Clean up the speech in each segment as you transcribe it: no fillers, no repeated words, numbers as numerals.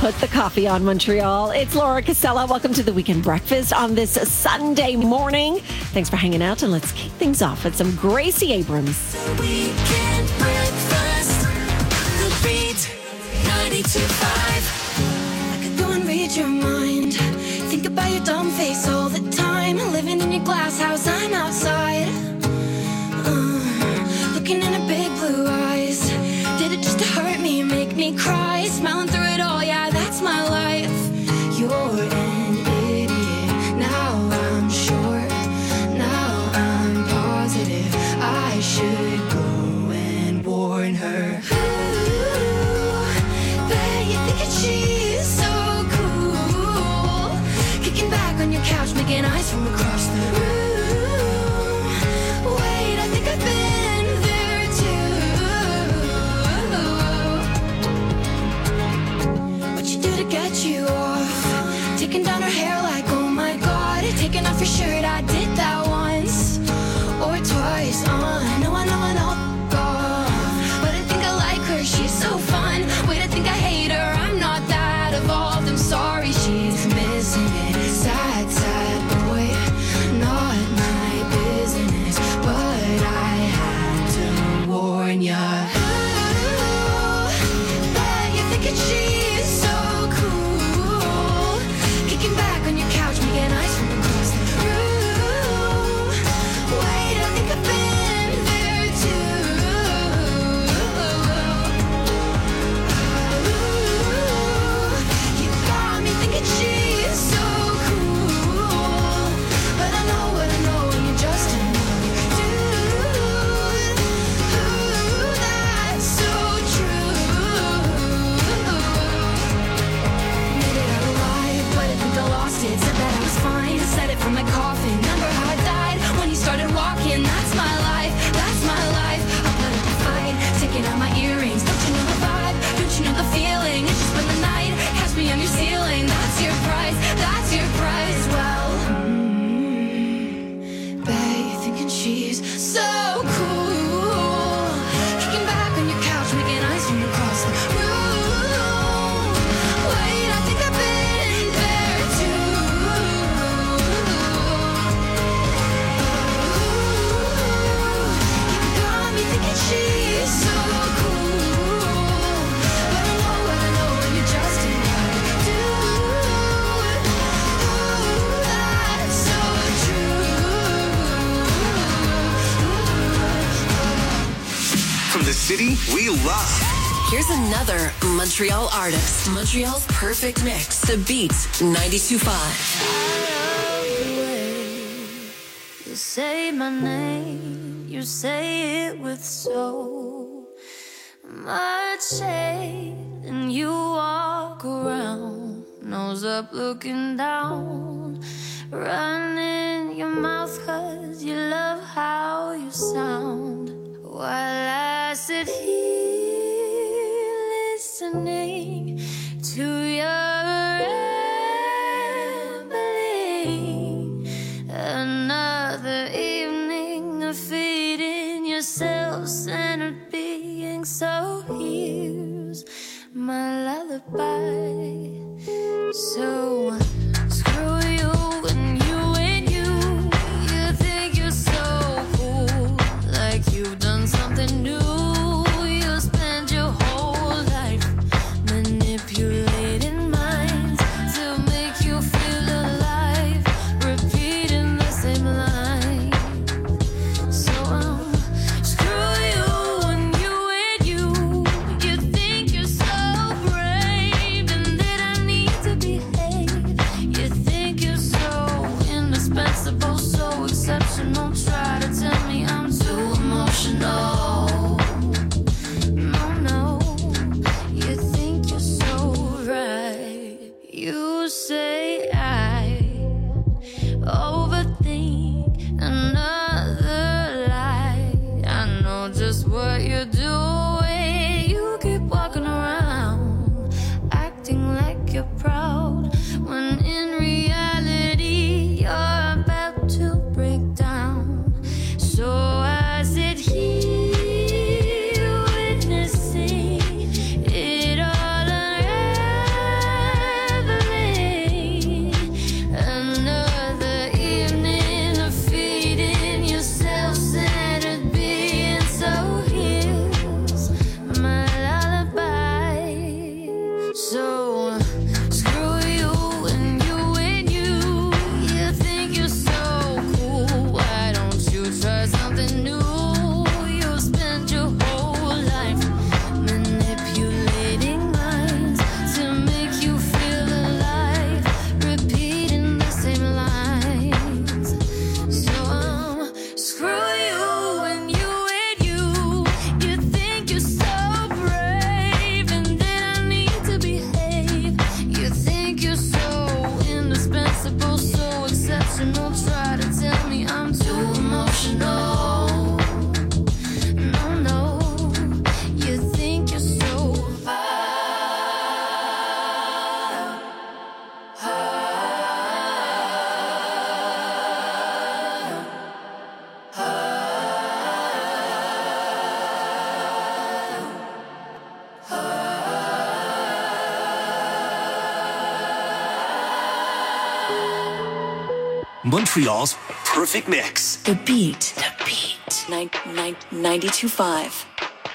Put the coffee on, Montreal. It's Laura Casella. Welcome to the Weekend Breakfast on this Sunday morning. Thanks for hanging out, and let's kick things off with some Gracie Abrams. The Weekend Breakfast, The Beat, 92.5. I could go and read your mind. Think about your dumb face all the time. Living in your glass house, I'm outside. Looking in her big blue eyes. Did it just to hurt me, make me cry? Smiling through it all, yeah, that's my life. You're an idiot, now I'm sure. Now I'm positive I should go and warn her. Ooh, bet you think she's so cool. Kicking back on your couch, making eyes from across the room. Wait, I think I've been there too. What you do to get you off? Taking down her hair like, oh my god. Taking off your shirt, I did that once or twice. I know, God. But I think I like her, she's so fun. Wait, I think I hate her, I'm not that evolved. I'm sorry, she's missing it. Sad, sad boy, not my business. But I had to warn ya. Ooh, bet you're thinking she's so cool. Kicking back on your couch, making eyes from across the room. Wait, I think I've been there too. Ooh, you got me thinking she's so cool. But I know what I know, and you're just another dude. Ooh, that's so true. Admitted I lied, but I think I lost it. Said that I was fine, said it from my coffin. Remember how I died when you started walking? That's my life, that's my life. I put up a fight, taking out my earrings. Don't you know the vibe? Don't you know the feeling? It's just spend the night, catch me on your ceiling. That's your price, that's your price. Well, bet you're thinking she's so cool. Kicking back on your couch, making eyes from across the room. Wait, I think I've been there too. You got me thinking she's so cool. But I know what I know, and you're just another dude. Ooh, that's so true. From the city we love. Here's another Montreal artist. Montreal's perfect mix. The Beat, 92.5. You say my name, you say it with so much hate, and you walk around, nose up looking down, running your mouth 'cause you love how you sound, while I sit here listening to your rambling. Another evening of feeding your self-centered being. So here's my lullaby. So screw you and you and you. You think you're so cool, like you've done something new. You spend your whole life manipulating minds to make you feel alive, repeating the same line. So screw you and you and you. You think you're so brave and that I need to behave. You think you're so indispensable, so exceptional. Try to tell me I'm too emotional. No, you think you're so right. You say I overthink another lie. I know just what you're doing. You keep walking around, acting like you're proud, when in reality you're about to break down. So I sit here witnessing it all unravel. Montreal's perfect mix. The Beat. 92.5.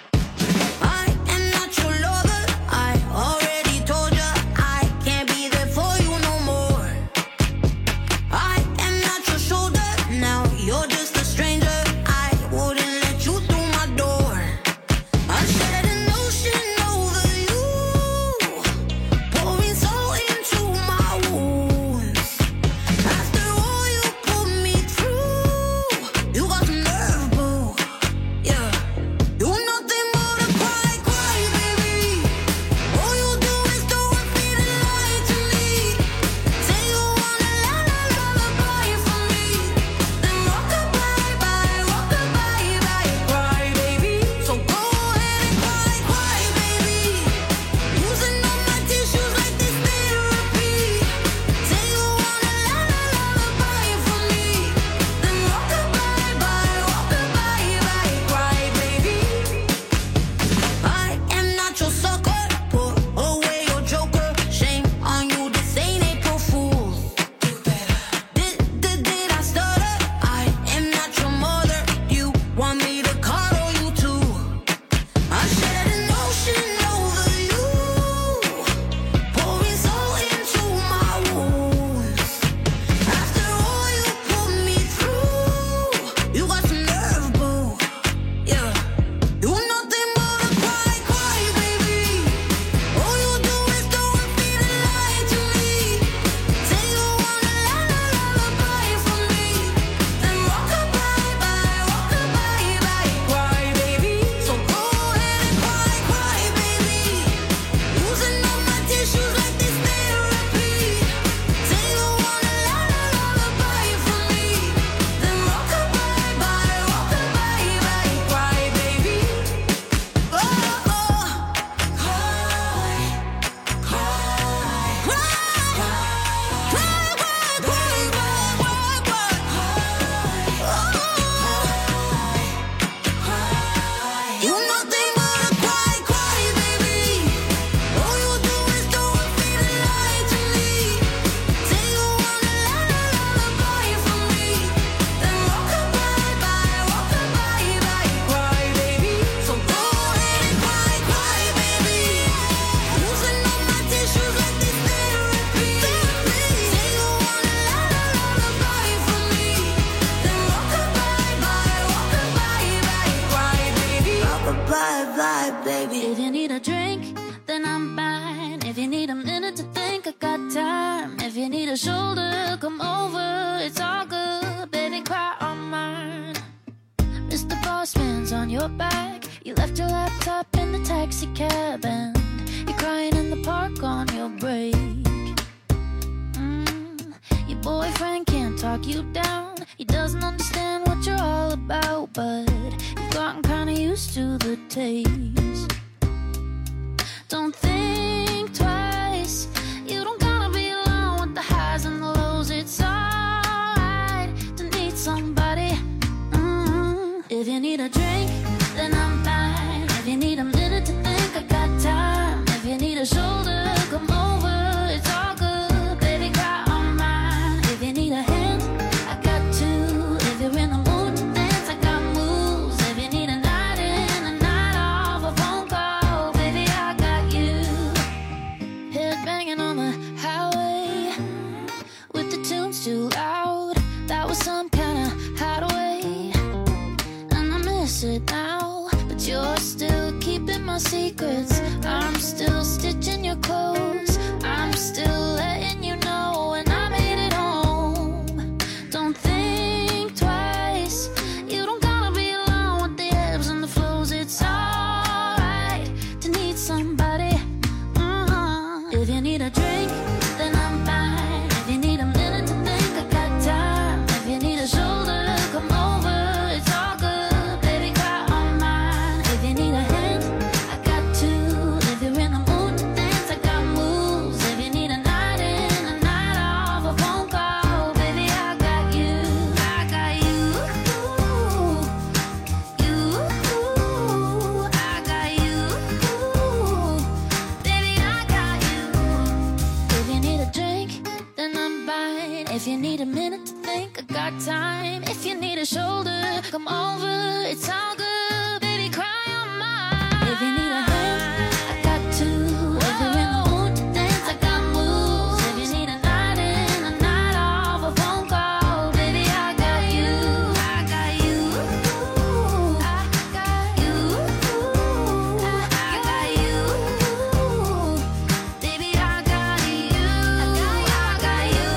If you need a drink, then I'm fine. If you need a minute to think, I got time. If you need a shoulder, come over. It's all good, baby, cry on mine. Mr. Boss Man's on your back. You left your laptop in the taxi cab, and you're crying in the park on your break. Your boyfriend can't talk you down. He doesn't understand what you're all about, but you've gotten kinda used to the taste. Don't think twice. You don't gotta be alone with the highs and the lows. It's alright to need somebody. If you need a drink, then I'm fine. If you need a minute to think, I got time. If you need a shoulder, come over. It's all good, baby, cry on mine. If you need a hand, I got two. If you're in the mood to dance, I got moves. If you need a night in, a night off, a phone call, baby, I got you. Head banging on the highway with the tunes too loud. That was some kind of hideaway, and I miss it now. But you're still keeping my secrets. I'm still stitching your clothes. I'm still letting you know when I made it home. Don't think twice. You don't gotta be alone with the ebbs and the flows. It's alright to need somebody. If you need a drink, then I'm fine. If you need a minute to think, I got time. If you need a shoulder, come over. It's all good, baby, cry on mine. If you need a hand, I got two. If you're in the mood to dance, I got moves. If you need a night in, a night off, a phone call, baby, I got you. I got you. You. I got you. Baby, I got you. If you need a drink, then I'm fine. If you need a minute to think, got time. If you need a shoulder, come over. It's all good, baby, cry on mine. If you need a hand, I got two. If you're in the mood to dance, I got moves. If you need a night in, a night off, a phone call, baby, I got you. I got you. I got you. I got you. Baby, I got you. I got you.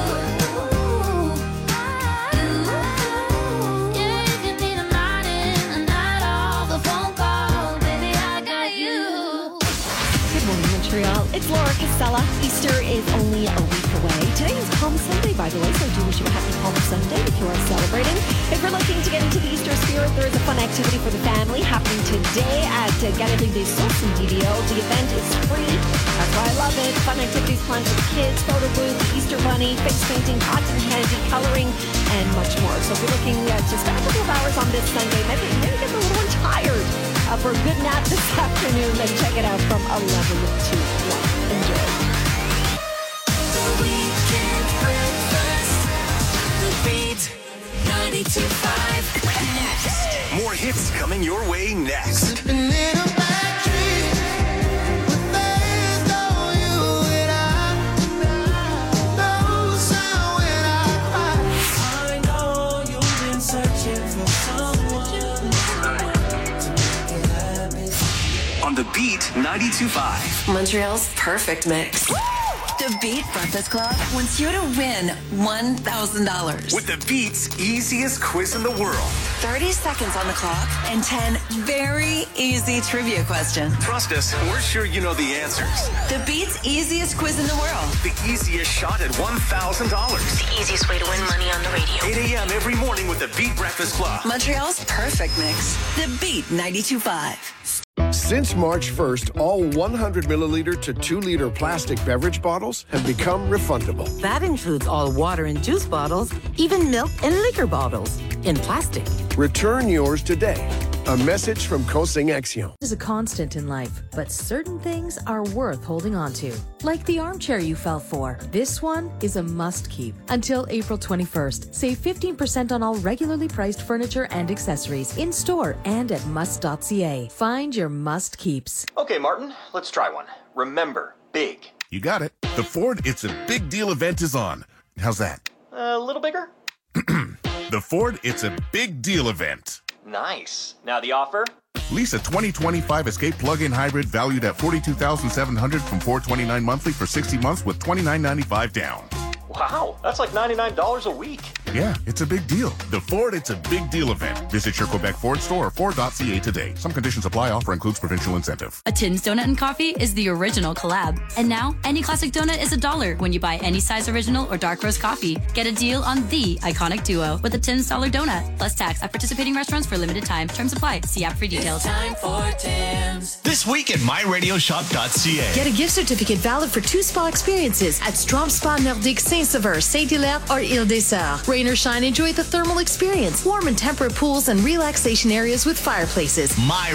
Yeah, if you need a night in, a night off, a phone call, baby, I got you. Good morning, Montreal. It's Laura Casella. Easter is only a week away. Today is Palm Sunday, by the way, so I do wish you a happy Palm Sunday if you are celebrating. If you're looking to get into the Easter spirit, there is a fun activity for the family happening today at Galerie des Sources in DDO. The event is free. That's why I love it. Fun activities planned for the kids, photo booth, Easter bunny, face painting, cotton candy, coloring, and much more. So if you're looking to spend a couple of hours on this Sunday, maybe get a little one tired for a good nap this afternoon, then check it out from 11 to 1. Enjoy. Weekend Breakfast. The Beat 92.5. Next. More hits coming your way next. I know you've been searching for someone to make it happen. On The Beat 92.5. Montreal's perfect mix. The Beat Breakfast Club wants you to win $1,000. With The Beat's easiest quiz in the world. 30 seconds on the clock and 10 very easy trivia questions. Trust us, we're sure you know the answers. The Beat's easiest quiz in the world. The easiest shot at $1,000. The easiest way to win money on the radio. 8 a.m. every morning with The Beat Breakfast Club. Montreal's perfect mix. The Beat 92.5. Since March 1st, all 100 milliliter to 2 liter plastic beverage bottles have become refundable. That includes all water and juice bottles, even milk and liquor bottles in plastic. Return yours today. A message from Cosing Action. There's a constant in life, but certain things are worth holding on to. Like the armchair you fell for. This one is a must keep. Until April 21st, save 15% on all regularly priced furniture and accessories in store and at must.ca. Find your must keeps. Okay, Martin, let's try one. Remember, big. You got it. The Ford It's a Big Deal event is on. How's that? A little bigger? The Ford It's a Big Deal event. Nice. Now the offer? Lease a 2025 Escape plug-in hybrid valued at $42,700 from $429 monthly for 60 months with $29.95 down. Wow, that's like $99 a week. Yeah, it's a big deal. The Ford It's a Big Deal event. Visit your Quebec Ford store or Ford.ca today. Some conditions apply. Offer includes provincial incentive. A Tim's Donut and Coffee is the original collab. And now, any classic donut is $1 when you buy any size original or dark roast coffee. Get a deal on the iconic duo with a Tim's $1 donut. Plus tax at participating restaurants for limited time. Terms apply. See app for details. It's time for Tim's. This week at myradioshop.ca. Get a gift certificate valid for 2 spa experiences at Strom Spa Nordique Saint-Sauveur, Saint-Hilaire, or Île-des-Sœurs. Rain or shine, enjoy the thermal experience. Warm and temperate pools and relaxation areas with fireplaces.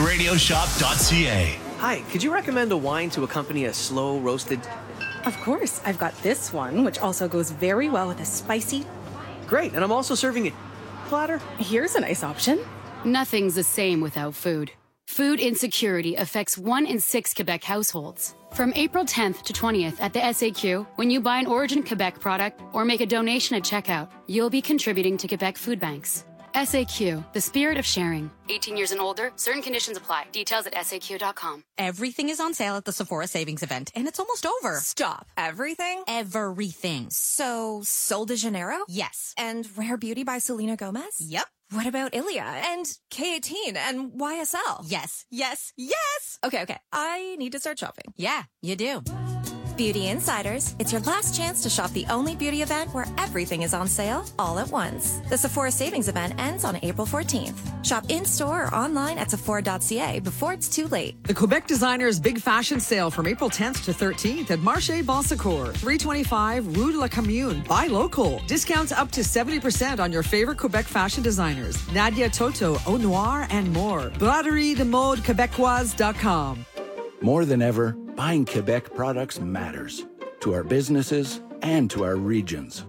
myradioshop.ca. Hi, could you recommend a wine to accompany a slow roasted? Of course, I've got this one, which also goes very well with a spicy. Great, and I'm also serving a platter. Here's a nice option. Nothing's the same without food. Food insecurity affects 1 in 6 Quebec households. From April 10th to 20th at the SAQ, when you buy an Origin Quebec product or make a donation at checkout, you'll be contributing to Quebec food banks. SAQ, the spirit of sharing. 18 years and older, certain conditions apply. Details at SAQ.com. Everything is on sale at the Sephora Savings Event, and it's almost over. Stop. Everything? Everything. So, Sol de Janeiro? Yes. And Rare Beauty by Selena Gomez? Yep. What about Ilia and K18 and YSL? Yes, yes, yes! Okay. I need to start shopping. Yeah, you do. Beauty Insiders, it's your last chance to shop the only beauty event where everything is on sale all at once. The Sephora Savings Event ends on April 14th. Shop in-store or online at Sephora.ca before it's too late. The Quebec Designers Big Fashion Sale from April 10th to 13th at Marché Bon Secours, 325 Rue de la Commune. Buy local. Discounts up to 70% on your favorite Quebec fashion designers. Nadia Toto, Au Noir, and more. BroderieDeModeQuebecoise.com. More than ever, buying Quebec products matters to our businesses and to our regions.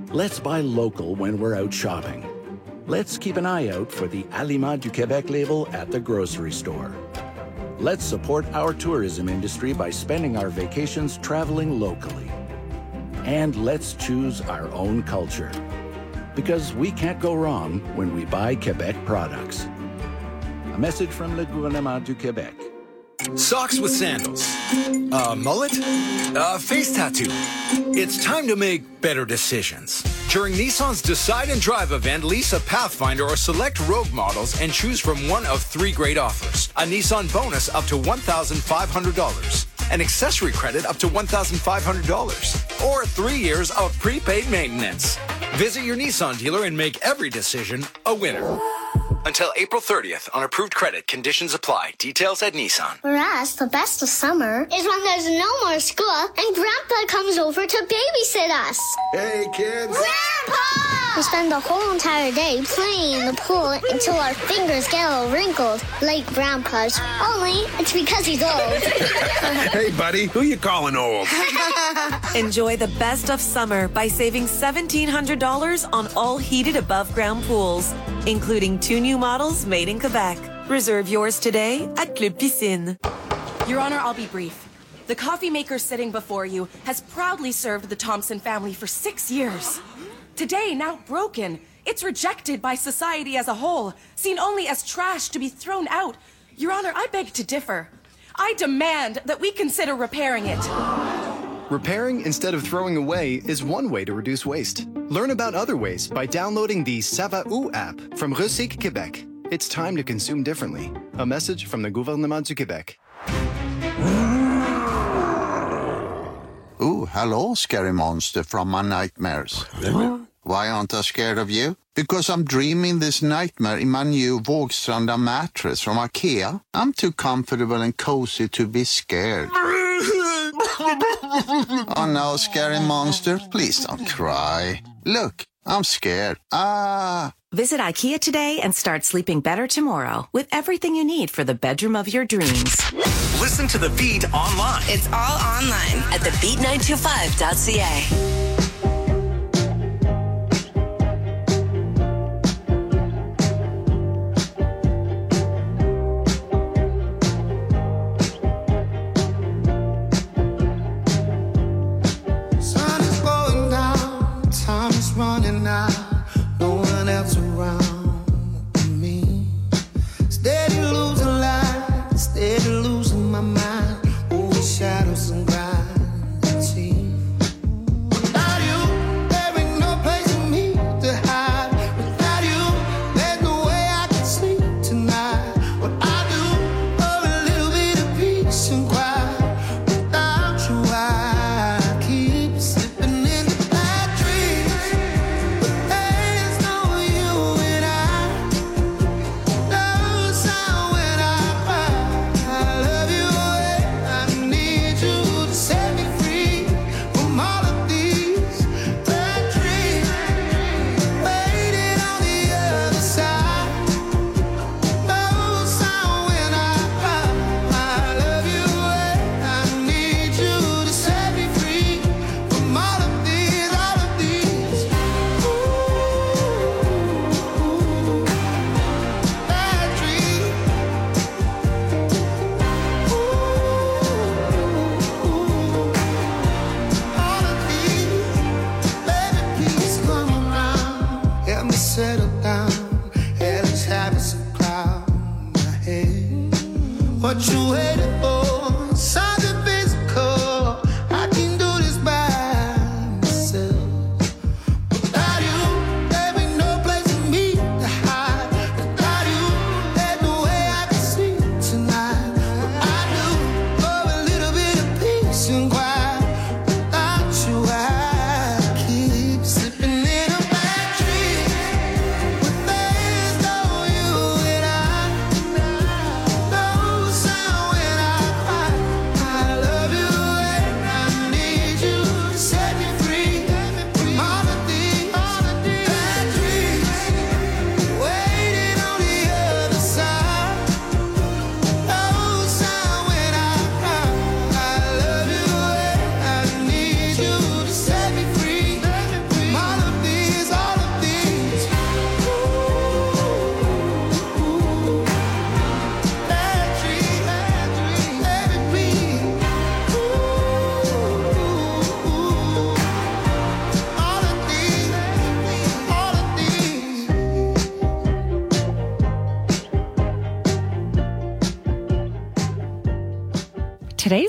Let's buy local when we're out shopping. Let's keep an eye out for the Aliments du Québec label at the grocery store. Let's support our tourism industry by spending our vacations traveling locally. And let's choose our own culture. Because we can't go wrong when we buy Quebec products. A message from le gouvernement du Québec. Socks with sandals. A mullet? A face tattoo. It's time to make better decisions. During Nissan's Decide and Drive event, lease a Pathfinder or select Rogue models and choose from one of 3 great offers. A Nissan bonus up to $1,500. An accessory credit up to $1,500. Or 3 years of prepaid maintenance. Visit your Nissan dealer and make every decision a winner. Until April 30th on approved credit. Conditions apply. Details at Nissan. For us, the best of summer is when there's no more school and Grandpa comes over to babysit us. Hey, kids. Grandpa! We spend the whole entire day playing in the pool until our fingers get all wrinkled, like Grandpa's. Only it's because he's old. Hey, buddy, who you calling old? Enjoy the best of summer by saving $1,700 on all heated above-ground pools, including 2 new models made in Quebec. Reserve yours today at Club Piscine. Your Honor, I'll be brief. The coffee maker sitting before you has proudly served the Thompson family for 6 years. Today, now broken, it's rejected by society as a whole, seen only as trash to be thrown out. Your Honor, I beg to differ. I demand that we consider repairing it. Repairing instead of throwing away is one way to reduce waste. Learn about other ways by downloading the Ça va où app from Recycle Québec. It's time to consume differently. A message from the Gouvernement du Québec. Oh, hello, scary monster from my nightmares. Why aren't I scared of you? Because I'm dreaming this nightmare in my new Vågstranda mattress from IKEA. I'm too comfortable and cozy to be scared. Oh no, scary monster, please don't cry. Look, I'm scared. Visit IKEA today and start sleeping better tomorrow with everything you need for the bedroom of your dreams. Listen to The Beat online. It's all online at thebeat925.ca. Running out, no one else around me. Steady losing light, steady losing my mind. Over shadows and gravity. I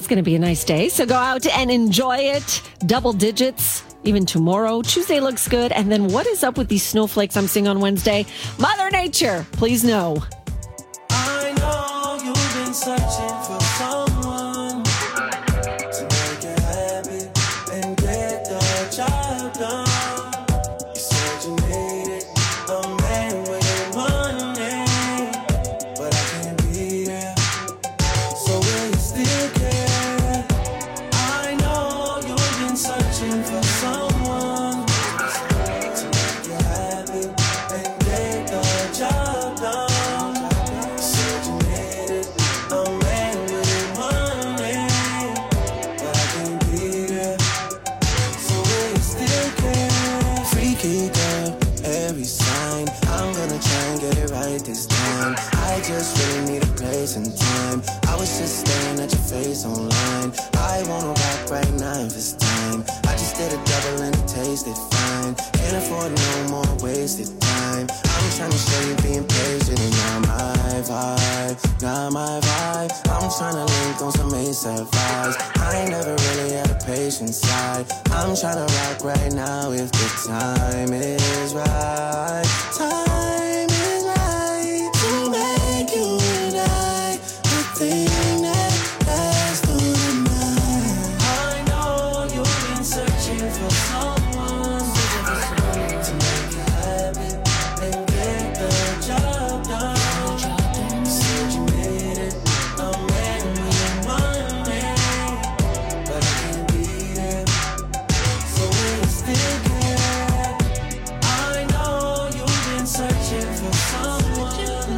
going to be a nice day. So go out and enjoy it. Double digits. Even tomorrow. Tuesday looks good. And then what is up with these snowflakes I'm seeing on Wednesday? Mother Nature, please no. I know you've been searching for someone to make it happy and get the job done. You said you needed a man with money, but I can't be there. So will you still care? I know you've been searching for someone to make you happy and get the job done. Said you needed a man with money, but I can't be there. So will you still care? Freaky girl, every sign. I'm gonna try and get it right this time. I just really need a place and time. I was just staring at your face online. I wanna rock right now if it's time. I just did a double and it tasted fine. Can't afford no more wasted time. I'm trying to show you being patient and not my vibe, not my vibe. I'm trying to link on some ASAP vibes. I ain't never really had a patient side. I'm trying to rock right now if the time is right. Time is right to make you and I the thing that lasts through the night. I know you've been searching for someone to make you happy and get the job done. Said you needed a man with money, but I can't be there. So will you still care? I know you've been searching for someone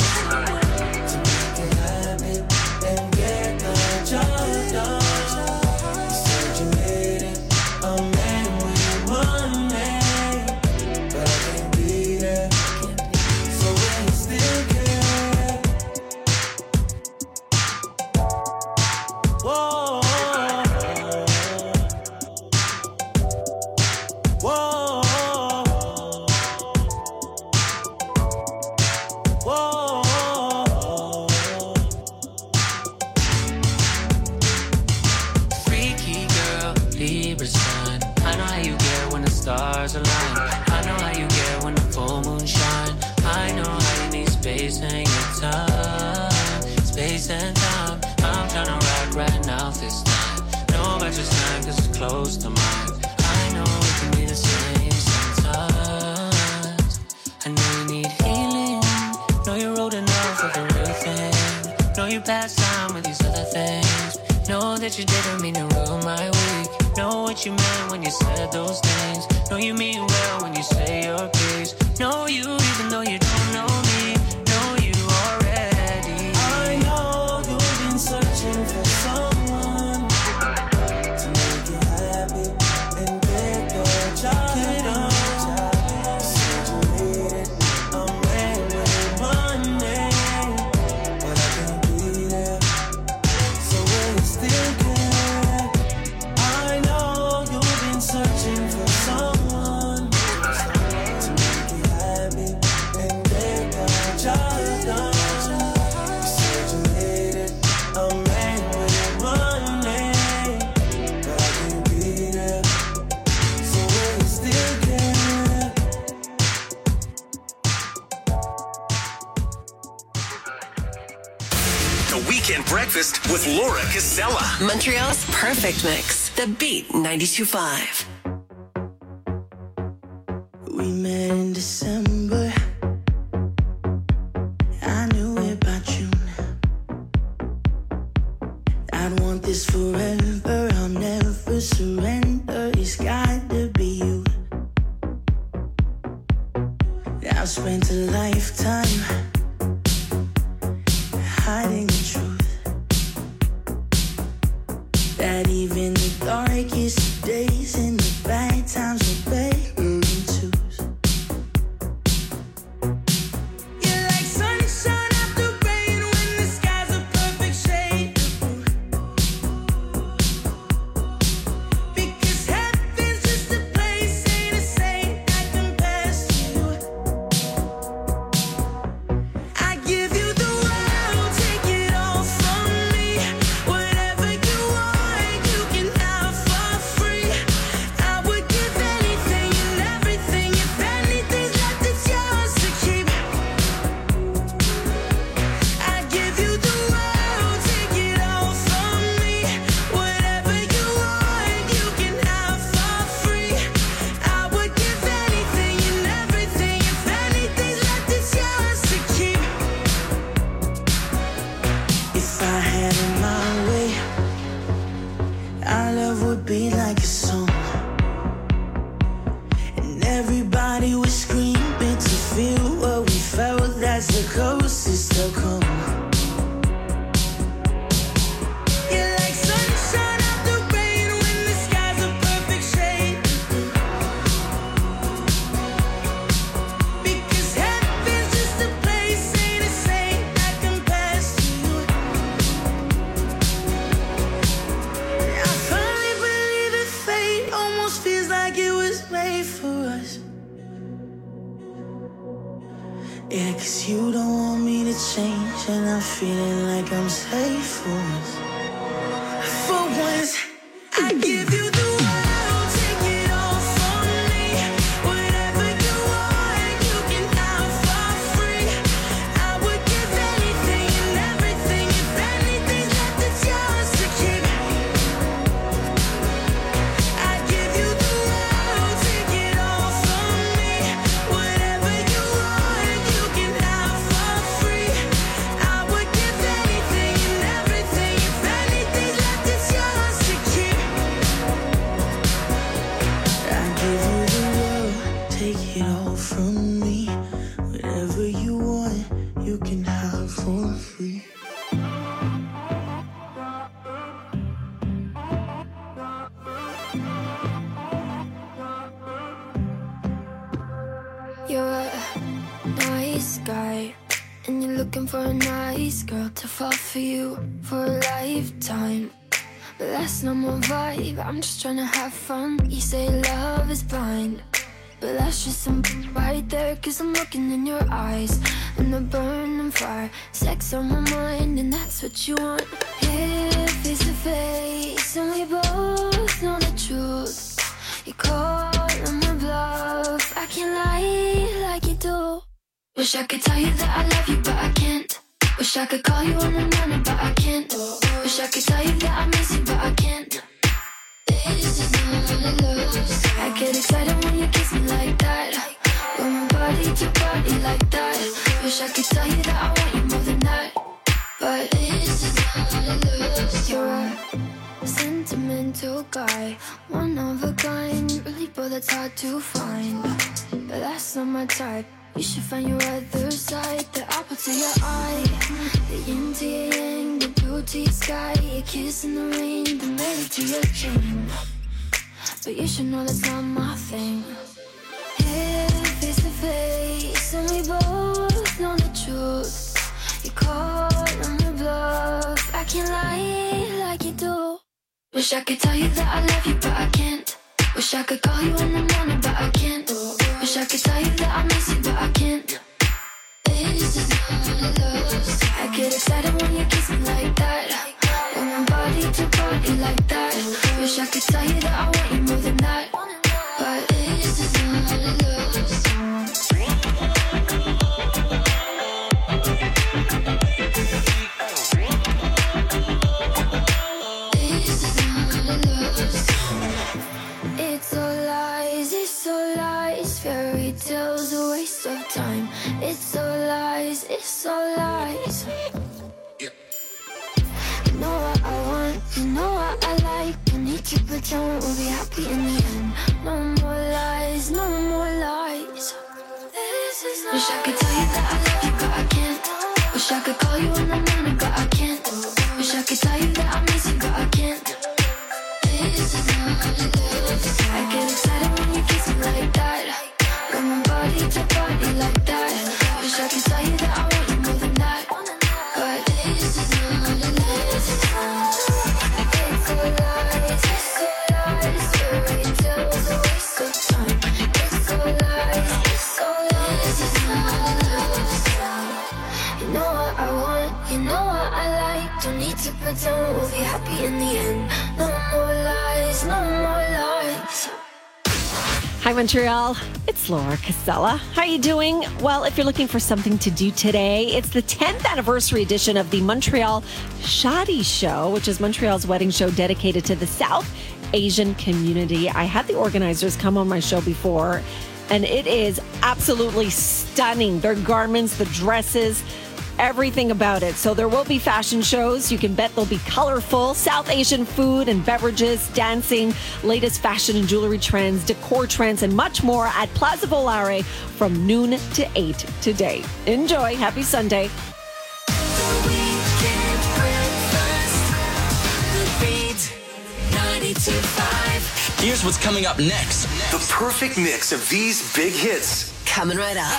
to make you happy and get the job done. Said you needed a man with money, but I can't be there. So will you still care? Whoa, whoa, whoa. Freaky girl, Libra sun. I know how you get when the stars align. I know how you get when the full moon shine. I know how you need space and your time. Space and time. I'm tryna rock right now this time. Know about your sign cause it's close to mine. I know it can be the same sometimes. I know you need healing. Know you're old enough for the real thing. Know you passed time with these other things. Know that you didn't mean to ruin my week. Know what you meant when you said those things. Know you mean well when you say your piece. Know you even though you don't know me. Know you already. I know you've been searching for someone to make you happy and get the job done. Said you needed a man with money, but I can't be there. So will you still care? I know you've been searching for someone to make you happy and get the job done. Said you needed a man with money, but I can't be there. So will you still care? The Weekend Breakfast with Laura Casella. Montreal's perfect mix. The Beat 92.5. We met in December. I knew it by June. I'd want this forever. I'll never surrender. It's got to be you. I've spent a lifetime hiding the truth. That even the darkest days and the bad times were better than twos. You're like sunshine after rain when the sky's a perfect shade of blue. Because heaven's just a place, ain't a saint that compares to you. Yeah, 'cause you don't want me to change, and I'm feeling like I'm safe for once. For once, I give you the world, take it all from me. Whatever you want, you can have for free. I would give anything and everything, if anything's left, it's yours to keep. I give you the world, take it all from me. Whatever you want, you can have for free. I would give anything and everything, if anything's left, it's yours to keep. I give you the world, take it all from me. Whatever you want, you can have for free. You're a nice guy, and you're looking for a nice girl to fall for you for a lifetime. But that's not my vibe, I'm just trying to have fun. You say love is blind, but that's just some right there, 'cause I'm looking in your eyes, and the burning fire, sex on my mind, and that's what you want. Here, face to face, and we both know the truth. You call on my bluff, I can't lie like you do. Wish I could tell you that I love you, but I can't. Wish I could call you in the morning, but I can't. Wish I could tell you that I miss you, but I can't. This is not love. I get excited when you kiss me like that, when my body to body like that. Wish I could tell you that I want you more than that, but this is not love. You're a sentimental guy, one of a kind, really, but that's hard to find. But that's not my type. You should find your other side, the apple to your eye, the yin to your yang, the blue to your sky, a kiss in the rain, the melody to your chain. But you should know that's not my thing. Here, face to face, and we both know the truth. You call on my bluff, I can't lie like you do. Wish I could tell you that I love you, but I can't. Wish I could call you in the morning, but I can't. Wish I could tell you that I miss you, but I can't. This is not love. I get excited when you kiss me like that, when my body to body like that. Wish I could tell you that I want you more than that, but this is not love. Fairy tales, a waste of time. It's all lies, it's all lies. You know what I want, you know what I like. You need to pretend we'll be happy in the end. No more lies, no more lies. Wish I could tell you that I love you, but I can't. Wish I could call you in the morning, but I can't. Wish I could tell you that I miss you, but I can't. This is not love. I get excited when you kiss me like that, when my body to body like that. Wish I could tell you that I want you more than that, but this is not love. It's all lies, it's all lies. Fairy tales, a waste of time. It's all lies, it's all lies. This is not love. You know what I want, you know what I like. Don't need to pretend we'll be happy in the end. No more lies, no more lies. Hi, Montreal. It's Laura Casella. How are you doing? Well, if you're looking for something to do today, it's the 10th anniversary edition of the Montreal Shadi Show, which is Montreal's wedding show dedicated to the South Asian community. I had the organizers come on my show before, and it is absolutely stunning. Their garments, the dresses, everything about it. So there will be fashion shows. You can bet they'll be colorful. South Asian food and beverages, dancing, latest fashion and jewelry trends, decor trends, and much more at Plaza Volare from noon to 8 today. Enjoy. Happy Sunday. Here's what's coming up next. The perfect mix of these big hits. Coming right up.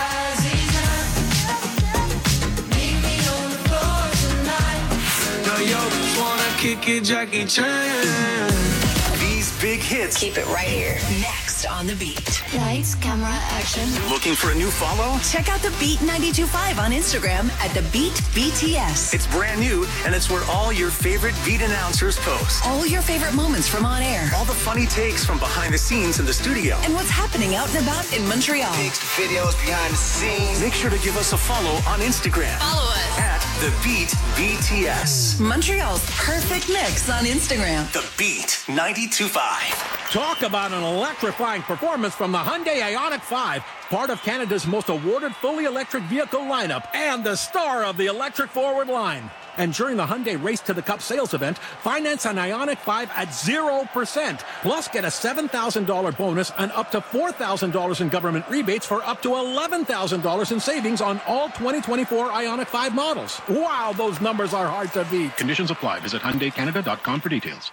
Yo, just wanna kick it, Jackie Chan. These big hits. Keep it right here. Next on The Beat. Lights, camera, action. Looking for a new follow? Check out The Beat 92.5 on Instagram at The Beat BTS. It's brand new, and it's where all your favorite Beat announcers post. All your favorite moments from on air. All the funny takes from behind the scenes in the studio. And what's happening out and about in Montreal. Pics, videos, behind the scenes. Make sure to give us a follow on Instagram. Follow us at The Beat BTS. Montreal's perfect mix on Instagram. The Beat 92.5. Talk about an electrifying performance from the Hyundai Ioniq 5, part of Canada's most awarded fully electric vehicle lineup and the star of the electric forward line. And during the Hyundai Race to the Cup sales event, finance an Ioniq 5 at 0%. Plus, get a $7,000 bonus and up to $4,000 in government rebates for up to $11,000 in savings on all 2024 Ioniq 5 models. Wow, those numbers are hard to beat. Conditions apply. Visit HyundaiCanada.com for details.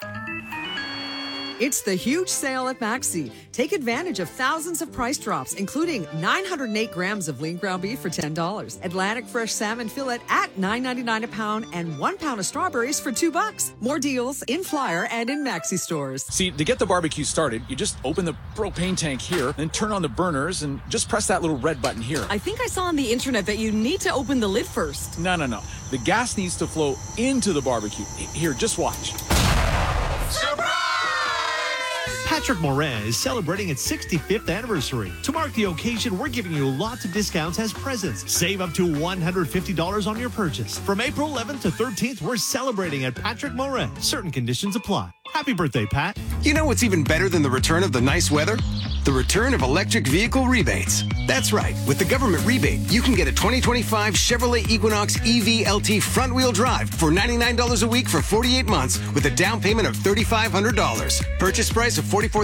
It's the huge sale at Maxi. Take advantage of thousands of price drops, including 908 grams of lean ground beef for $10, Atlantic fresh salmon fillet at $9.99 a pound, and 1 pound of strawberries for $2. More deals in Flyer and in Maxi stores. See, to get the barbecue started, you just open the propane tank here, then turn on the burners, and just press that little red button here. I think I saw on the internet that you need to open the lid first. No. The gas needs to flow into the barbecue. Here, just watch. Surprise! Patrick Morin is celebrating its 65th anniversary. To mark the occasion, we're giving you lots of discounts as presents. Save up to $150 on your purchase. From April 11th to 13th, we're celebrating at Patrick Morin. Certain conditions apply. Happy birthday, Pat. You know what's even better than the return of the nice weather? The return of electric vehicle rebates. That's right. With the government rebate, you can get a 2025 Chevrolet Equinox EV LT front-wheel drive for $99 a week for 48 months with a down payment of $3,500. Purchase price of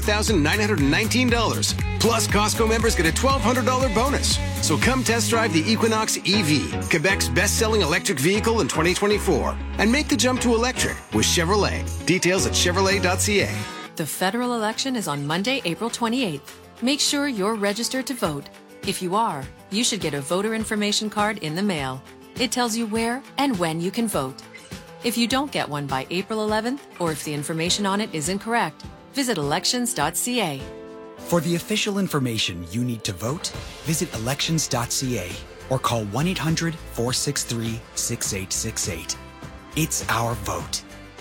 $44,919. Plus, Costco members get a $1,200 bonus. So come test drive the Equinox EV, Quebec's best-selling electric vehicle in 2024. And make the jump to electric with Chevrolet. Details at Chevrolet.ca. The federal election is on Monday, April 28th. Make sure you're registered to vote. If you are, you should get a voter information card in the mail. It tells you where and when you can vote. If you don't get one by April 11th, or if the information on it is incorrect, visit elections.ca. For the official information you need to vote, visit elections.ca or call 1-800-463-6868. It's our vote.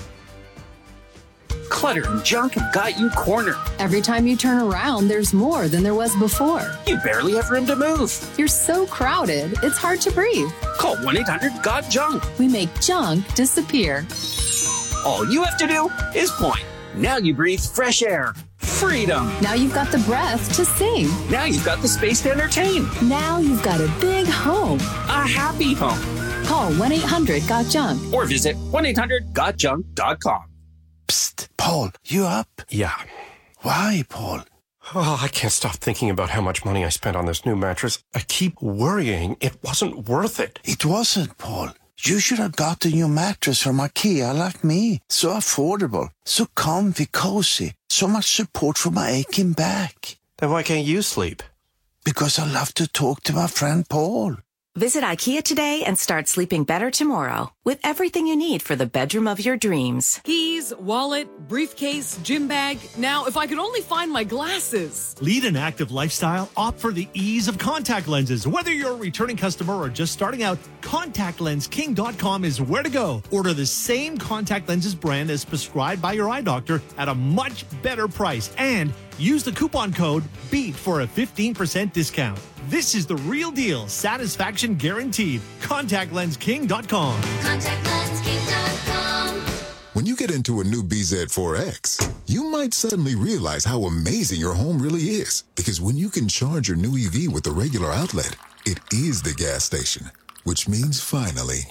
Clutter and junk have got you cornered. Every time you turn around, there's more than there was before. You barely have room to move. You're so crowded, it's hard to breathe. Call 1-800-GOT-JUNK. We make junk disappear. All you have to do is point. Now you breathe fresh air. Freedom. Now you've got the breath to sing. Now you've got the space to entertain. Now you've got a big home. A happy home. Call 1-800-GOT-JUNK. Or visit 1-800-GOTJUNK.com. Psst, Paul, you up? Yeah. Why, Paul? Oh, I can't stop thinking about how much money I spent on this new mattress. I keep worrying it wasn't worth it. It wasn't, Paul. You should have got a new mattress from IKEA like me. So affordable, so comfy, cozy, so much support for my aching back. Then why can't you sleep? Because I love to talk to my friend Paul. Visit IKEA today and start sleeping better tomorrow with everything you need for the bedroom of your dreams. Keys, wallet, briefcase, gym bag. Now, if I could only find my glasses. Lead an active lifestyle. Opt for the ease of contact lenses. Whether you're a returning customer or just starting out, ContactLensKing.com is where to go. Order the same contact lenses brand as prescribed by your eye doctor at a much better price. And use the coupon code BEAT for a 15% discount. This is the real deal. Satisfaction guaranteed. ContactLensKing.com. ContactLensKing.com. When you get into a new BZ4X, you might suddenly realize how amazing your home really is. Because when you can charge your new EV with a regular outlet, it is the gas station. Which means finally,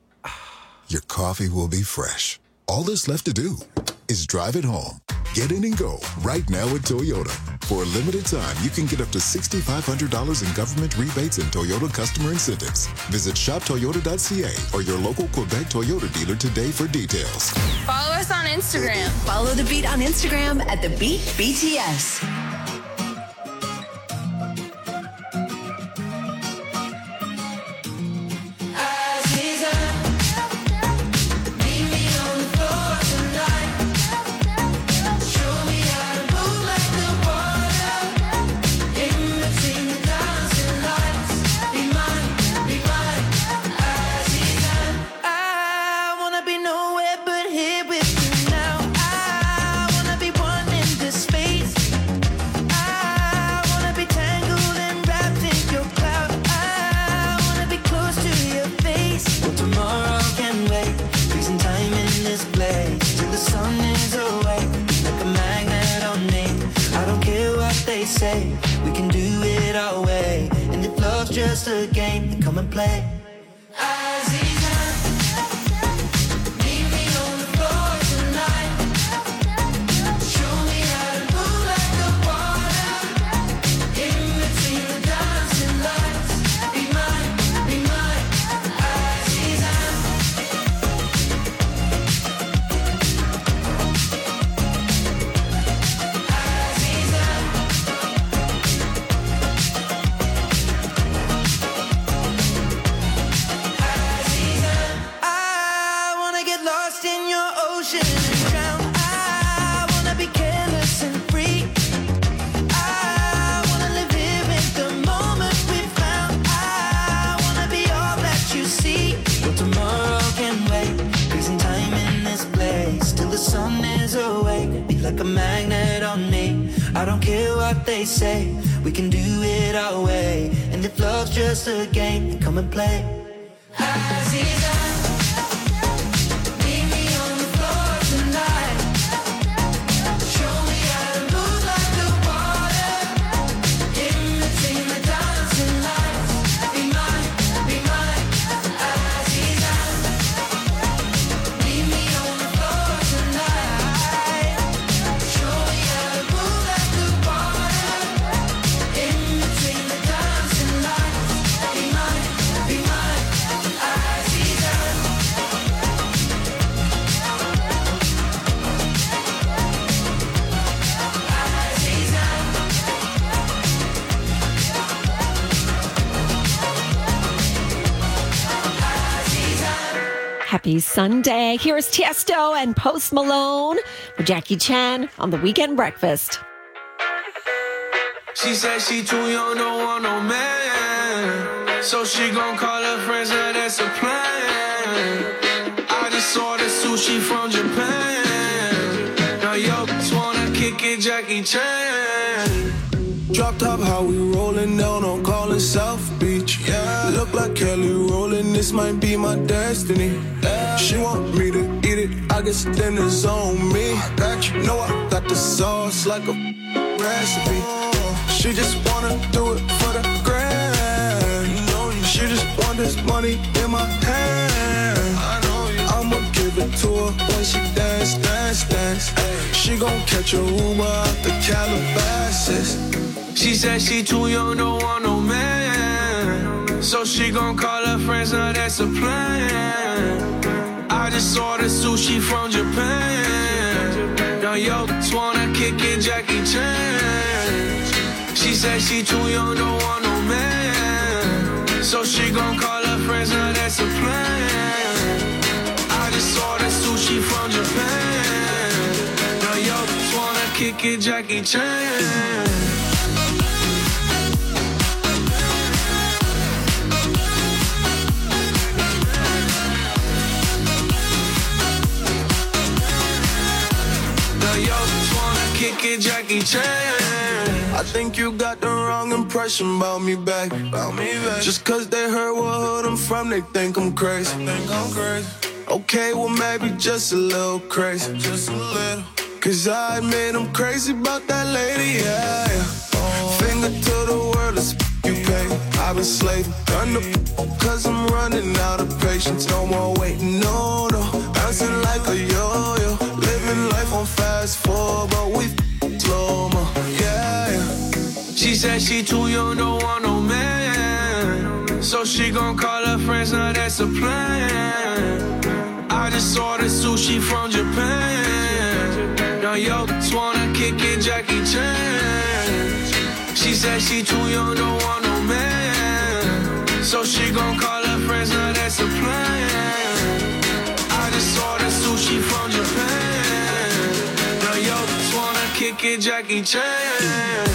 your coffee will be fresh. All that's left to do is drive it home. Get in and go right now at Toyota. For a limited time, you can get up to $6,500 in government rebates and Toyota customer incentives. Visit shoptoyota.ca or your local Quebec Toyota dealer today for details. Follow us on Instagram. Follow The Beat on Instagram at The Beat BTS. Meet me on the floor tonight. Show me how say. We can do it our way. And if love's just a game, then come and play. Like a magnet on me. I don't care what they say. We can do it our way. And if love's just a game, then come and play. Happy Sunday. Here's Tiesto and Post Malone with Jackie Chan on The Weekend Breakfast. She said she too young, don't want no man. So she gon' call her friends, now that's a plan. I just ordered sushi from Japan. Now yo, just wanna kick it, Jackie Chan. Drop top, how we rollin' down on Collins South Beach. Yeah, look like Kelly rollin', this might be my destiny. Yeah. She want me to eat it, I guess then it's on me. I got you, know I got the sauce like a recipe. She just wanna do it for the grand. You know you. She just want this money in my hand. I know you. I'ma give it to her when she dance, dance, dance. Ay. She gon' catch a Uber out the Calabasas. She said she too young, don't want no man. So she gon' call her friends, now that's a plan. I just ordered sushi from Japan. Now yo, just wanna kick it, Jackie Chan. She said she too young, don't want no man. So she gon' call her friends, now that's a plan. I just ordered sushi from Japan. Now yo, just wanna kick it, Jackie Chan. Kick it, Jackie Chan. I think you got the wrong impression about me back. Just cause they heard what hood I'm from, they think I'm crazy. Okay, well maybe just a little crazy. Just a little. Cause I admit I'm crazy about that lady, yeah. Finger to the world, it's you pay. I've been slaving, done the cause I'm running out of patience. No more waiting, no. Bouncing like a yo-yo. Living life on fast forward, but we slow-mo, yeah. She said she too young, don't want no man. So she gon' call her friends, now that's a plan. I just ordered sushi from Japan. Now yo, just wanna kick it, Jackie Chan. She said she too young, don't want no man. So she gon' call her friends, now that's a plan. I just ordered sushi from Japan. Now yo, just wanna kick it, Jackie Chan.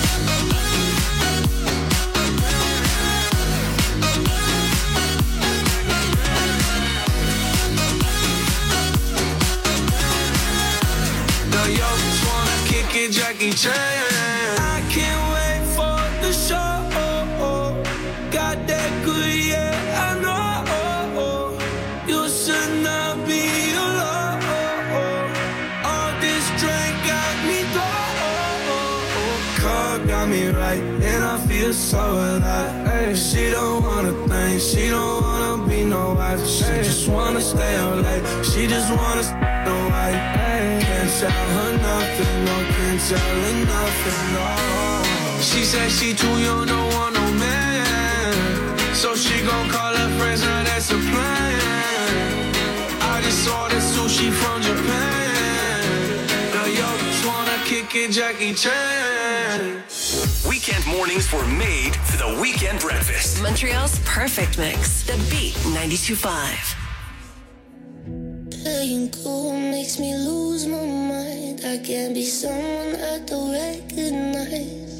Now yo, just wanna kick it, Jackie Chan. I can't wait for the show. Got that good, yeah, I know. You should not be alone. All this drink got me low. Car got me right, and I feel so alive. Ay, she don't wanna think, she don't wanna be no wife. She just wanna stay up late, she just wanna no white. Can't tell her nothing, no, can't tell her nothing, no. She said she too young, don't want no man, so she gon' call her friends, now that's a plan. I just ordered sushi from Japan. Now yo just wanna kick it, Jackie Chan. Weekend mornings were made for the weekend breakfast. Montreal's perfect mix. The Beat 92.5. Playing cool makes me lose my mind. I can't be someone I don't recognize.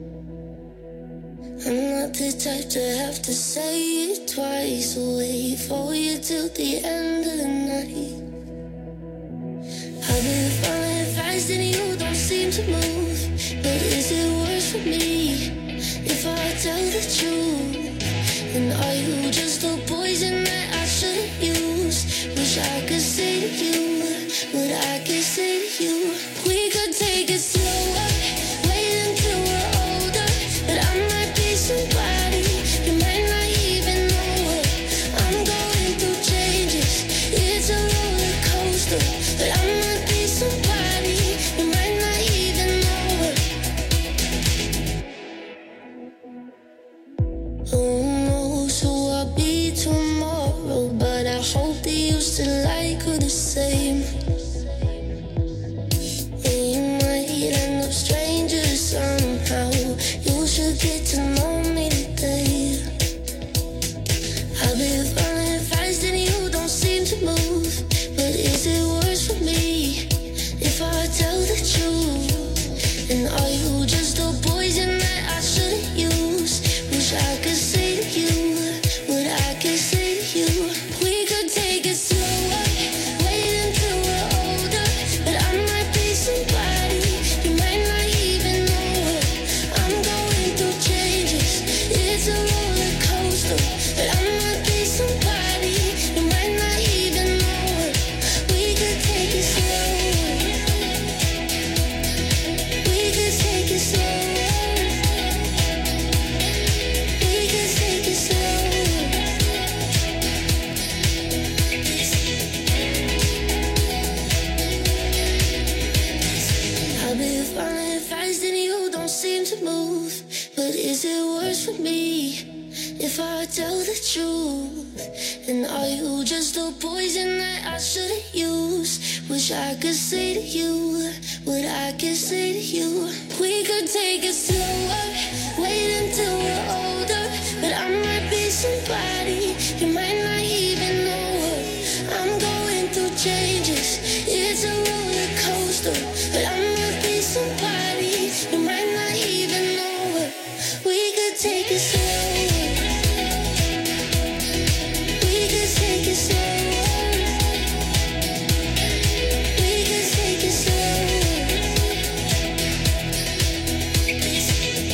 I'm not the type to have to say it twice. Wait for you till the end of the night. I've been falling fast and you don't seem to move. But is it worse for me if I tell the truth? And are you just a poison that I shouldn't use? Wish I could say to you what I could say to you. We could take it slower, wait until we're older. But I might be somebody you might not even know it. I'm going through changes, it's a roller coaster. But I might be somebody you might not even know it. Oh no, so I'll be tomorrow, but I hope that you still like her the same. And you might end up strangers somehow. You should get to know me today. I've been falling fast and you don't seem to move. But is it worse for me if I tell the truth? And are you just a poison that I shouldn't use? Wish I could say to you what I could say to you. We could take it slower, wait until we're older. But I might be somebody you might not even know it. I'm going through changes, it's a roller coaster. But I might be somebody you might not even know it. We could take it slower, we could take it slower. We could take it slower. I've been falling fast and you don't seem to move. But is it worse for me if I tell the truth? And are you just a poison that I shouldn't use? Wish I could say to you what I could say to you. We could take it slower, wait until we're older. But I might be somebody you might not even know her. I'm going through changes, it's a roller coaster. But I might be somebody you might not even know her. We could take it slower, we could take it slower. We could take it slower.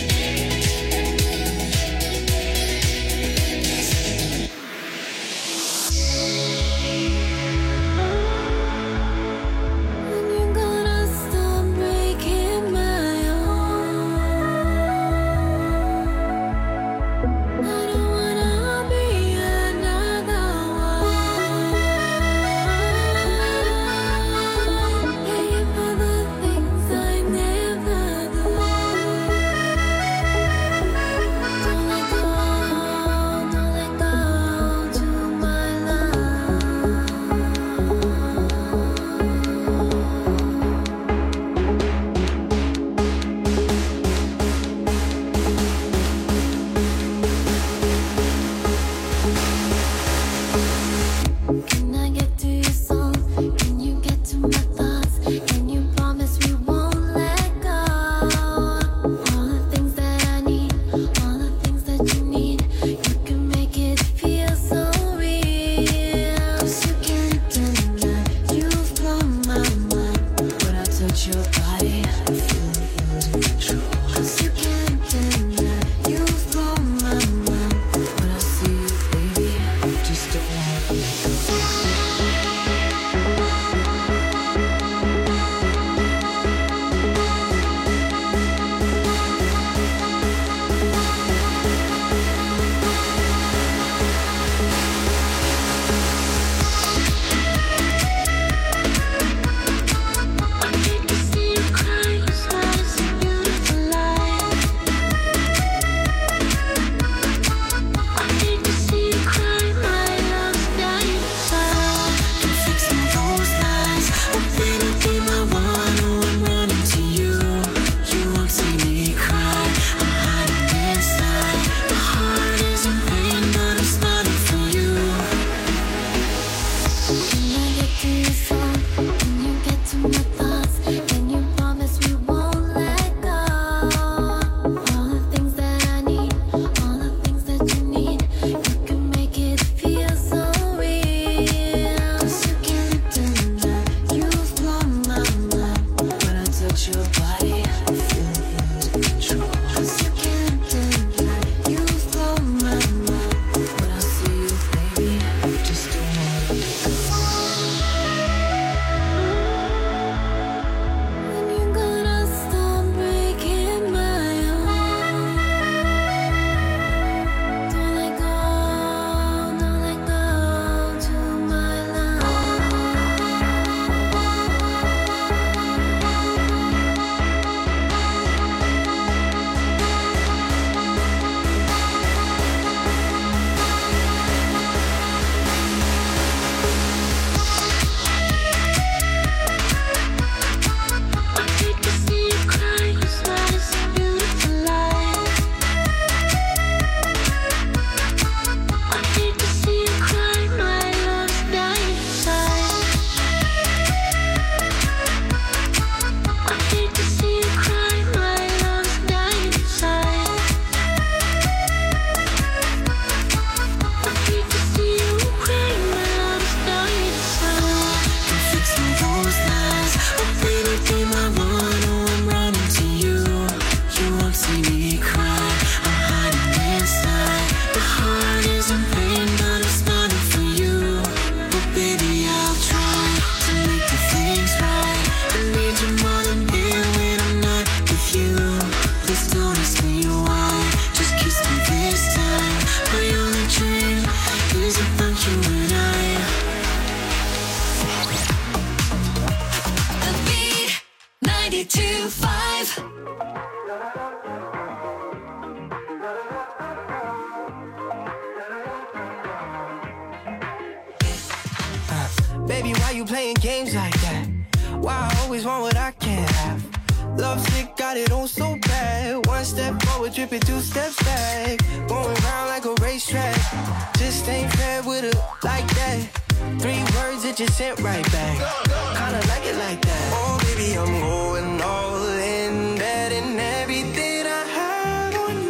Baby, why you playing games like that? Why I always want what I can't have? Love sick, got it on so bad. One step forward, tripping 2 steps back. Going round like a racetrack. Just ain't fair with it like that. 3 words that you sent right back. Kinda like it like that. Oh, baby, I'm going all in. Betting everything I have on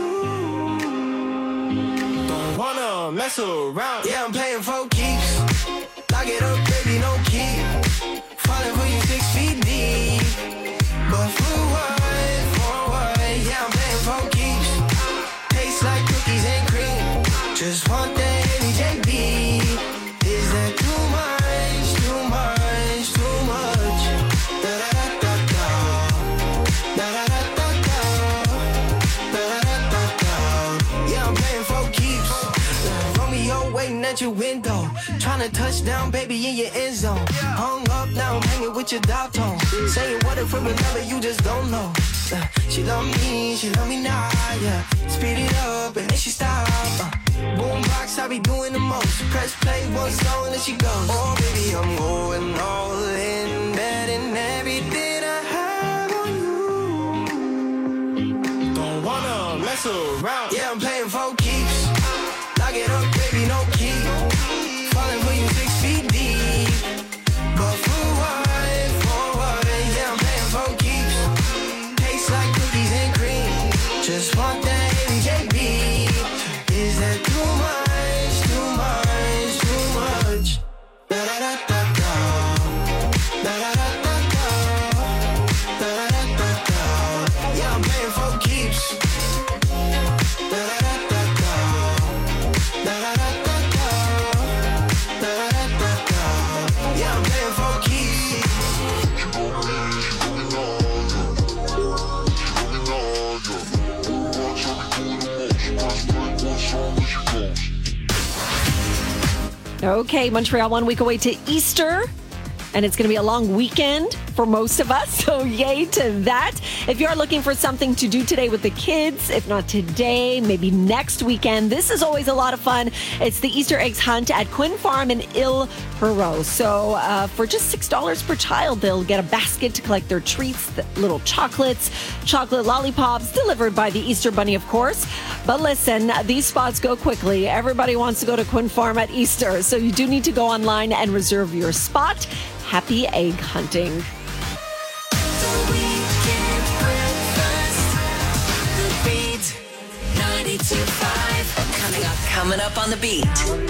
you. Don't wanna mess around. Yeah, I'm playing for keeps. Lock it up, baby, no key. Falling for you 6 feet deep. But for what? Yeah, I'm playing for keeps. Tastes like cookies and cream. Just want that Henny JB. Is that too much? Too much? Too much? Da da da da da. Da da da da da. Da da da da da. Yeah, I'm playing for keeps. Romeo waiting at your window. Tryna touch down, baby, in your end zone. Hung up, now I'm hanging with your dial tone. Saying what if from another you just don't know. She love me now, yeah. Speed it up and then she stop. Boombox, I be doing the most. Press play, one song and then she goes. Oh, baby, I'm going all in. Betting everything I have on you. Don't wanna mess around. Yeah, I'm playing for keeps. Lock it up, baby, no key. Falling for you 6 feet deep. But for what? Yeah, I'm playing for keeps. Tastes like cookies and cream. Just want that Henny JB. Is that too much? Too much? Too much? Da da da da da. Da da da da da. Da da da da da. Yeah, I'm playing for keeps. Da da da da da. Da da da da da. Da da da da da. Yeah, I'm playing for keeps. Okay, Montreal, 1 week away to Easter. And it's going to be a long weekend for most of us. So yay to that. If you're looking for something to do today with the kids, if not today, maybe next weekend, this is always a lot of fun. It's the Easter eggs hunt at Quinn Farm in Île-Perrot. So for just $6 per child, they'll get a basket to collect their treats, the little chocolates, chocolate lollipops, delivered by the Easter Bunny, of course. But listen, these spots go quickly. Everybody wants to go to Quinn Farm at Easter. So you do need to go online and reserve your spot. Happy egg hunting. The Weekend Breakfast. The Beat 92.5. Coming up on The Beat.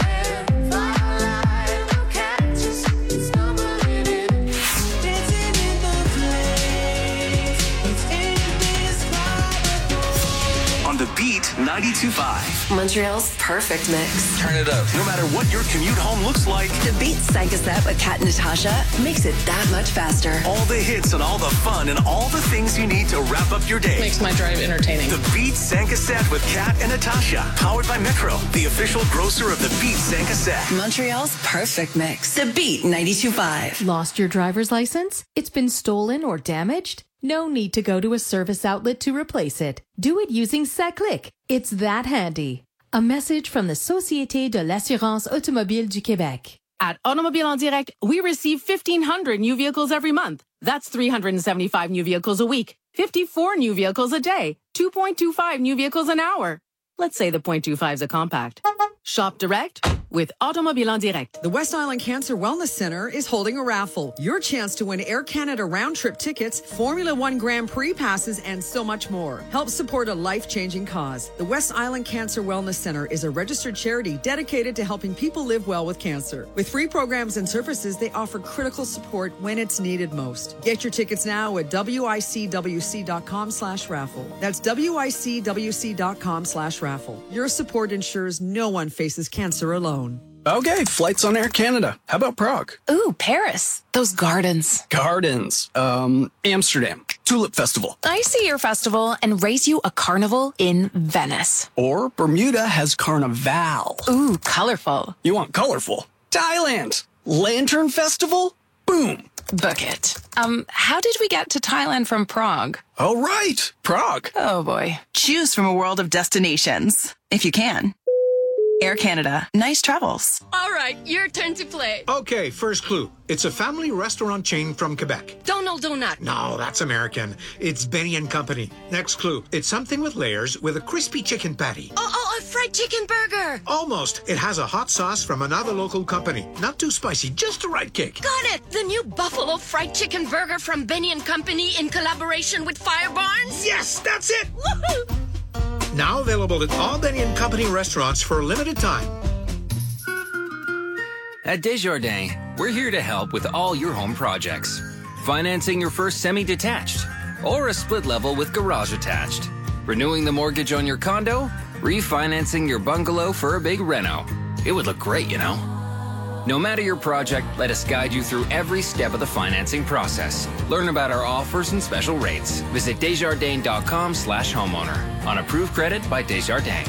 On The Beat 92.5. Montreal's perfect mix. Turn it up. No matter what your commute home looks like, The Beat Sankaset with Kat and Natasha makes it that much faster. all the hits and all the fun and all the things you need to wrap up your day. Makes my drive entertaining. The Beat Sankaset with Kat and Natasha. Powered by Metro, the official grocer of The Beat Sankaset. Montreal's perfect mix. The Beat 92.5. Lost your driver's license? It's been stolen or damaged? No need to go to a service outlet to replace it. Do it using SACLIC. It's that handy. A message from the Société de l'Assurance Automobile du Québec. At Automobile en Direct, we receive 1,500 new vehicles every month. That's 375 new vehicles a week, 54 new vehicles a day, 2.25 new vehicles an hour. Let's say the 0.25 is a compact. Shop direct with Automobile en Direct. The West Island Cancer Wellness Center is holding a raffle. Your chance to win Air Canada round-trip tickets, Formula One Grand Prix passes, and so much more. Help support a life-changing cause. The West Island Cancer Wellness Center is a registered charity dedicated to helping people live well with cancer. With free programs and services, they offer critical support when it's needed most. Get your tickets now at wicwc.com/raffle. That's wicwc.com/raffle. Your support ensures no one faces cancer alone. Okay, flights on Air Canada. How about Prague? Ooh, Paris. Those gardens. Gardens. Amsterdam. Tulip Festival. I see your festival and race you a carnival in Venice. Or Bermuda has Carnival. Ooh, colorful. You want colorful? Thailand. Lantern Festival? Boom. Book it. How did we get to Thailand from Prague? Oh, right. Prague. Oh, boy. Choose from a world of destinations, if you can. Air Canada. Nice travels. All right, your turn to play. Okay, first clue. It's a family restaurant chain from Quebec. Donald Donut. No, that's American. It's Benny and Company. Next clue. It's something with layers with a crispy chicken patty. Oh, a fried chicken burger. Almost. It has a hot sauce from another local company. Not too spicy, just the right kick. Got it. The new Buffalo fried chicken burger from Benny and Company in collaboration with Fire Barns. Yes, that's it. Woohoo! Now available at all Benny and Company restaurants for a limited time. At Desjardins, we're here to help with all your home projects. Financing your first semi-detached or a split level with garage attached. Renewing the mortgage on your condo, refinancing your bungalow for a big reno. It would look great, you know. No matter your project, let us guide you through every step of the financing process. Learn about our offers and special rates. Visit Desjardins.com/homeowner. On approved credit by Desjardins.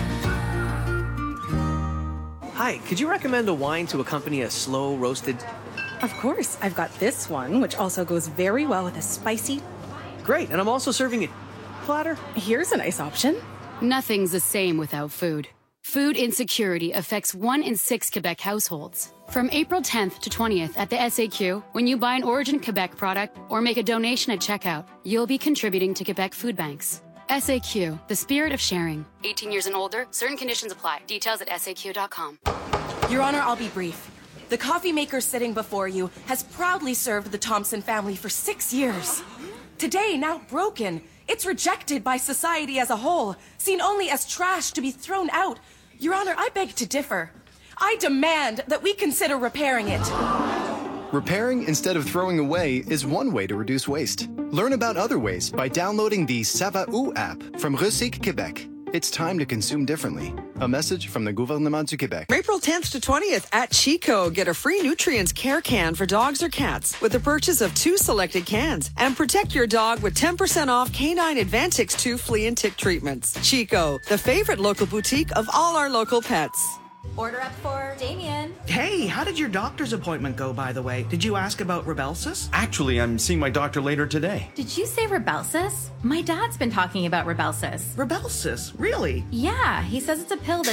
Hi, could you recommend a wine to accompany a slow roasted? Of course. I've got this one, which also goes very well with a spicy. Great, and I'm also serving it platter. Here's a nice option. Nothing's the same without food. Food insecurity affects 1 in 6 Quebec households. From April 10th to 20th at the SAQ, when you buy an Origin Quebec product or make a donation at checkout, you'll be contributing to Quebec food banks. SAQ, the spirit of sharing. 18 years and older, certain conditions apply. Details at SAQ.com. Your Honor, I'll be brief. The coffee maker sitting before you has proudly served the Thompson family for 6 years. Today, now broken, it's rejected by society as a whole, seen only as trash to be thrown out. Your Honor, I beg to differ. I demand that we consider repairing it. Repairing instead of throwing away is one way to reduce waste. Learn about other ways by downloading the Ça va où app from Recycle Québec. It's time to consume differently. A message from the Gouvernement du Québec. April 10th to 20th at Chico, get a free Nutrients Care can for dogs or cats with the purchase of 2 selected cans. And protect your dog with 10% off Canine Advantix 2 flea and tick treatments. Chico, the favorite local boutique of all our local pets. Order up for Damien. Hey, how did your doctor's appointment go, by the way? Did you ask about Rybelsus? Actually, I'm seeing my doctor later today. Did you say Rybelsus? My dad's been talking about Rybelsus. Rybelsus? Really? Yeah, he says it's a pill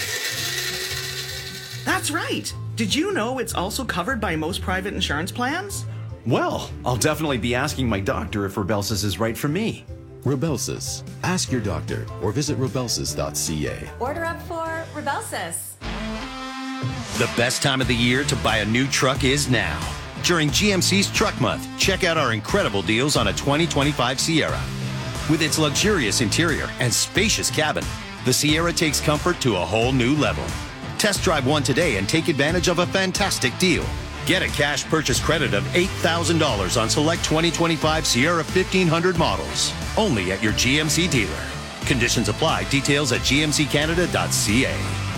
That's right. Did you know it's also covered by most private insurance plans? Well, I'll definitely be asking my doctor if Rybelsus is right for me. Rybelsus. Ask your doctor or visit rybelsus.ca. Order up for Rybelsus. The best time of the year to buy a new truck is now. During GMC's Truck Month, check out our incredible deals on a 2025 Sierra. With its luxurious interior and spacious cabin, the Sierra takes comfort to a whole new level. Test drive one today and take advantage of a fantastic deal. Get a cash purchase credit of $8,000 on select 2025 Sierra 1500 models. Only at your GMC dealer. Conditions apply. Details at gmccanada.ca.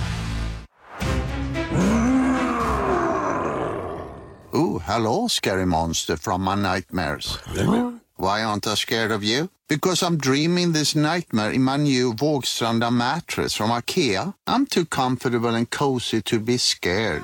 Oh, hello, scary monster from my nightmares. Why aren't I scared of you? Because I'm dreaming this nightmare in my new Vågstranda mattress from IKEA. I'm too comfortable and cozy to be scared.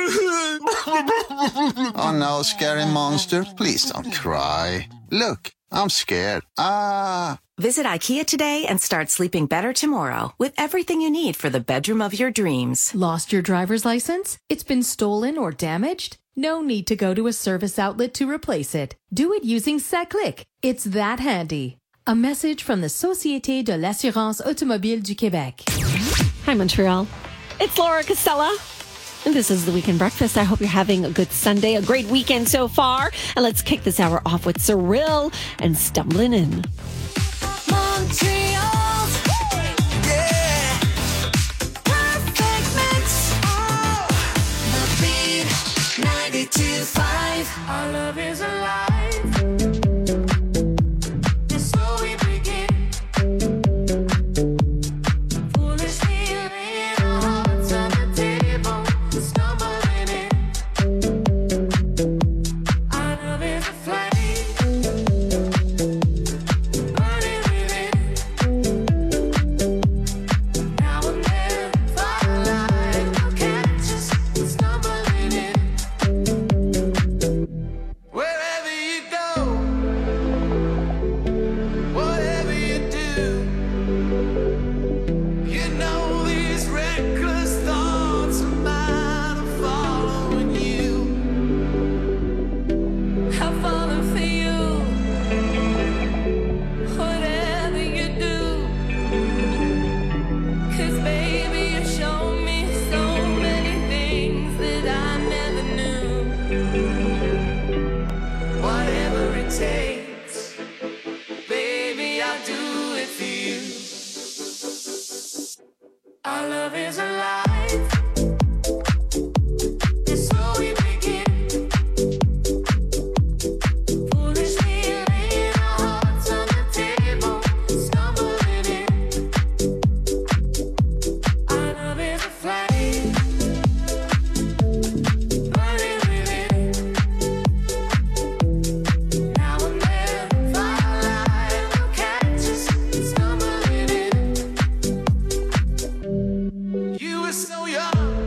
Oh no, scary monster, please don't cry. Look, I'm scared. Visit IKEA today and start sleeping better tomorrow with everything you need for the bedroom of your dreams. Lost your driver's license? It's been stolen or damaged? No need to go to a service outlet to replace it. Do it using SACLIC. It's that handy. A message from the Société de l'Assurance Automobile du Québec. Hi, Montreal. It's Laura Costella. And this is the Weekend Breakfast. I hope you're having a good Sunday, a great weekend so far. And let's kick this hour off with Cyril and Stumbling In.